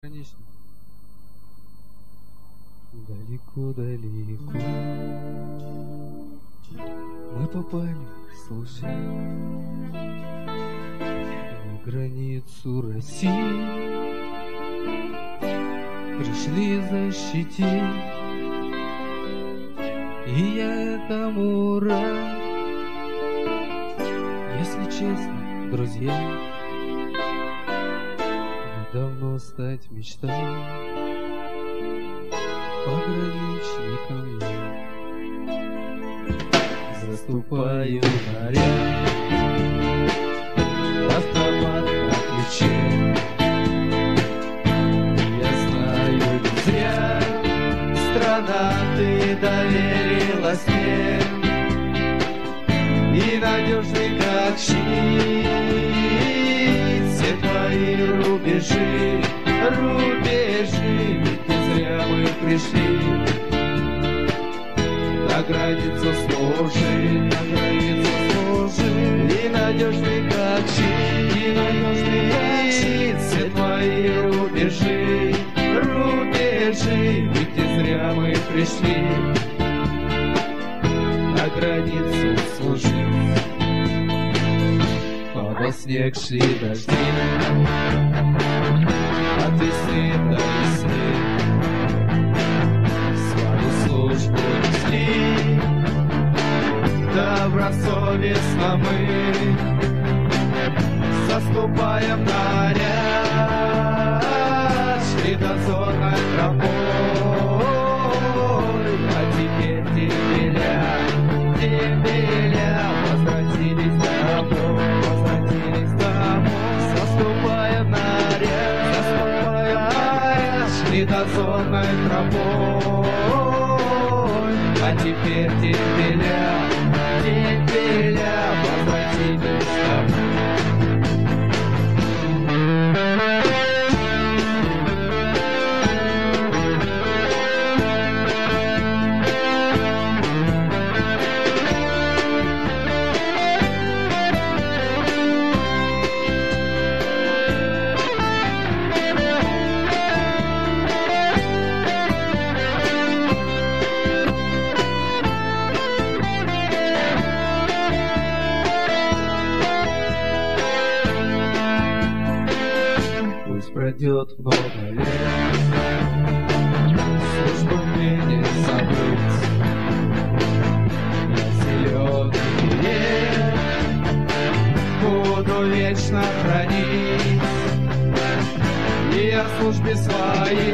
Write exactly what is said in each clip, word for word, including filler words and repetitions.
Конечно. Далеко-далеко мы попали, слушай, на границу России. Пришли защитить, и я этому рад. Если честно, друзья, я давно стать мечтал пограничником я. Заступаю на ряд, автомат на плече. Я знаю, не зря страна ты доверилась мне, и надежный как щит все твои рубежи, рубежи. Ведь не зря мы пришли на границу служить, на границу служить. И надежный как щит, и надежный как щит все твои рубежи, рубежи. Ведь не зря мы пришли на границу служить. Падал снег, шли дожди, от весны до весны свою службу несли. Добросовестно мы заступаем на ряд, шли дозорной тропой, а теперь дембеля, дембеля возвратились домой, возвратились домой. Заступаем на ряд, заступаем на ряд, шли дозорной тропой, а теперь дембеля, дембеля возвратились домой. Пройдет много лет, службу мне не забыть. Я зеленый берег буду вечно хранить, и о службе своей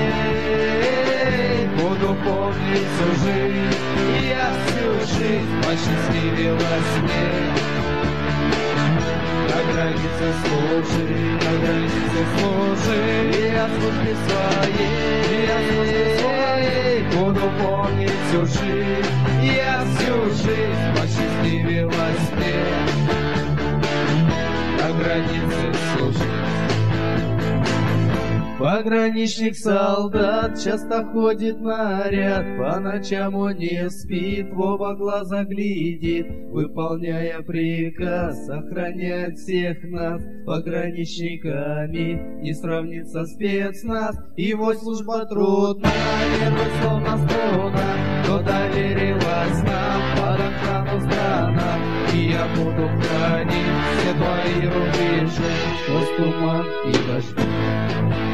буду помнить всю жизнь. И я всю жизнь посчастливилась мне на границе служить, на границе служить. И о службе своей, и о службе своей буду помнить всю жизнь. И я всю жизнь посчастливилась мне на границе служить. Пограничник солдат часто ходит наряд, по ночам он не спит, в оба глаза глядит, выполняя приказ охранять всех нас. Пограничниками не сравнится спецназ, его служба трудна, нервы словно струна, но доверилась нам под охрану страна. И я буду хранить все твои рубежи сквозь туман и дожди.